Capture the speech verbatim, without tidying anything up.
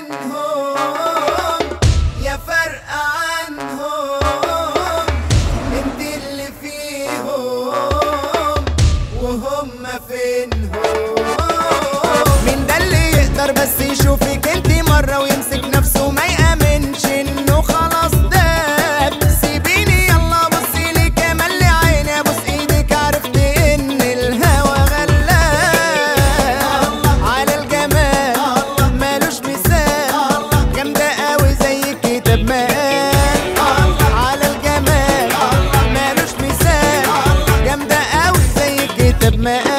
منهم يا فرق عنهم، انت اللي فيهم وهم فينهم. مين ده اللي يقدر بس يشوفك انت مرة ويمسك نفسه ما يأمنش انه خلاص داب؟ سيبيني يلا بصي لي كمان لعيني، ابوس ايدك عرفت ان الهوى غلاب. على الجمال مالوش مثال، جامدة قوي زي الكتاب مقال. على الجمال مالوش مثال، جامدة قوي زي الكتاب مقال.